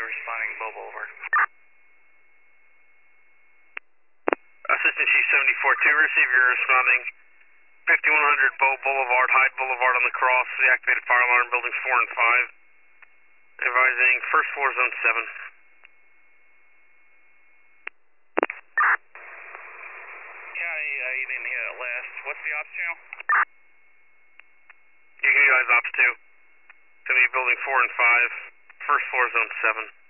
responding Bow Boulevard. Assistant Chief 74-2, receive your responding 5100 Bow Boulevard, Hyde Boulevard on the cross, the activated fire alarm, buildings 4 and 5. Advising first floor, zone 7. County, you didn't hear that last. What's the ops channel? You can utilize ops 2. It's going to be building 4 and 5, first floor, zone 7.